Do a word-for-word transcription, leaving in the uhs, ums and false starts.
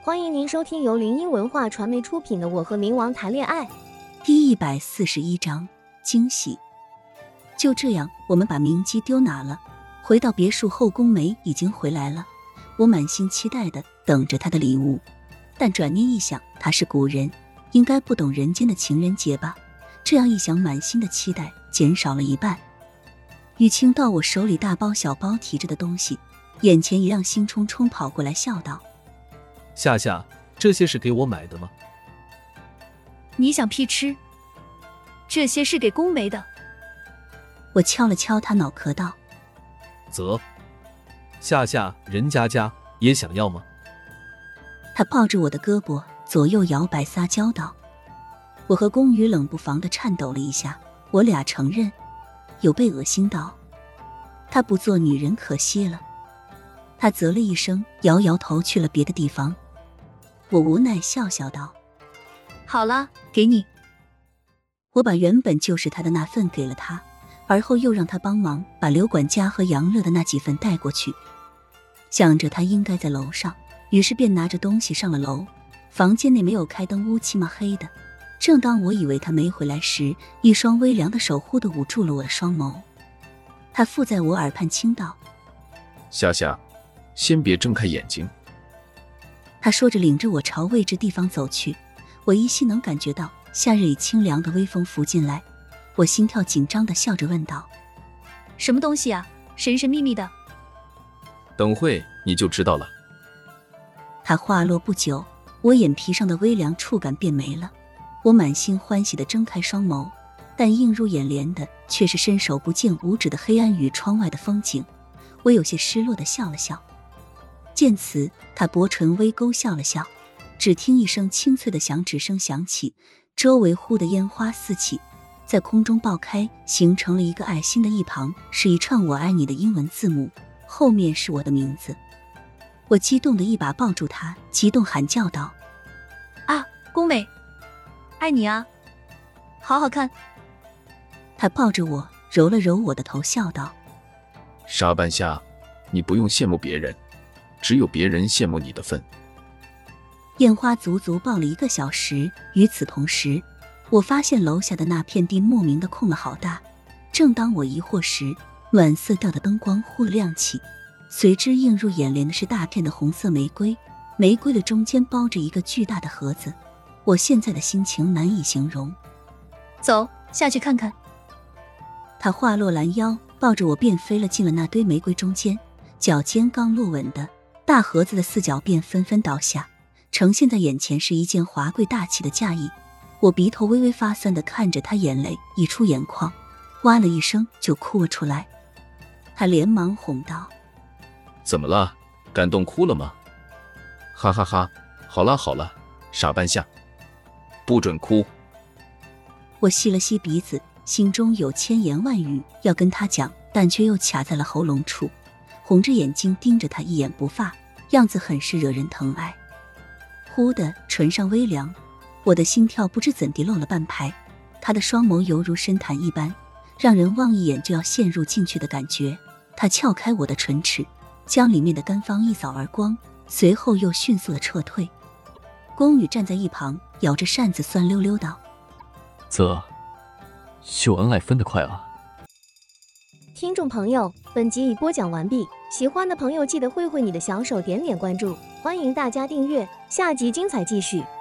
欢迎您收听由林音文化传媒出品的《我和冥王谈恋爱》 第一百四十一章惊喜。就这样，我们把明基丢哪了？回到别墅后，宫梅已经回来了，我满心期待的等着他的礼物。但转念一想，他是古人，应该不懂人间的情人节吧？这样一想，满心的期待减少了一半。雨清到我手里大包小包提着的东西，眼前一亮，兴冲冲跑过来笑道： 夏夏，这些是给我买的吗？ 你想屁吃？这些是给宫梅的。 我敲了敲他脑壳道： 啧，夏夏，人家家也想要吗？ 他抱着我的胳膊左右摇摆撒娇道。我和宫羽冷不防地颤抖了一下，我俩承认有被恶心到。他不做女人可惜了。他啧了一声，摇摇头去了别的地方。我无奈笑笑道： 好了，给你。 我把原本就是他的那份给了他，而后又让他帮忙把刘管家和杨乐的那几份带过去。想着他应该在楼上，于是便拿着东西上了楼。房间内没有开灯，乌漆嘛黑的。正当我以为他没回来时，一双微凉的手忽地捂住了我的双眸。他附在我耳畔轻道： 夏夏，先别睁开眼睛。 他说着领着我朝未知地方走去。我依稀能感觉到夏日里清凉的微风拂进来，我心跳紧张地笑着问道： 什么东西啊，神神秘秘的？ 等会你就知道了。 他话落不久，我眼皮上的微凉触感便没了。我满心欢喜地睁开双眸，但映入眼帘的却是伸手不见五指的黑暗与窗外的风景。我有些失落地笑了笑。见此，他薄唇微勾笑了笑，只听一声清脆的响指声响起，周围忽的烟花四起，在空中爆开，形成了一个爱心的一旁是一串我爱你的英文字母，后面是我的名字。我激动地一把抱住他，激动喊叫道： 啊，宫梅，爱你啊，好好看。 他抱着我揉了揉我的头，笑道： 沙半夏，你不用羡慕别人，只有别人羡慕你的份。 烟花足足爆了一个小时，与此同时，我发现楼下的那片地莫名的空了好大。正当我疑惑时，暖色调的灯光忽亮起，随之映入眼帘的是大片的红色玫瑰，玫瑰的中间包着一个巨大的盒子。我现在的心情难以形容。 走，下去看看。 他话落拦腰，抱着我便飞了进了那堆玫瑰中间，脚尖刚落稳的，大盒子的四角便纷纷倒下，呈现在眼前是一件华贵大气的嫁衣。我鼻头微微发酸地看着他，眼泪溢出眼眶，哇了一声就哭了出来。他连忙哄道： 怎么了？感动哭了吗？哈哈哈，好了好了，傻半夏，不准哭。 我吸了吸鼻子，心中有千言万语要跟他讲，但却又卡在了喉咙处，红着眼睛盯着他一眼不发，样子很是惹人疼爱。忽的唇上微凉，我的心跳不知怎地漏了半拍。他的双眸犹如深潭一般，让人望一眼就要陷入进去的感觉。他撬开我的唇齿，将里面的干芳一扫而光，随后又迅速的撤退。宫羽站在一旁，咬着扇子酸溜溜道： 啧，秀恩爱分得快啊。 听众朋友，本集已播讲完毕，喜欢的朋友记得挥挥你的小手，点点关注，欢迎大家订阅，下集精彩继续。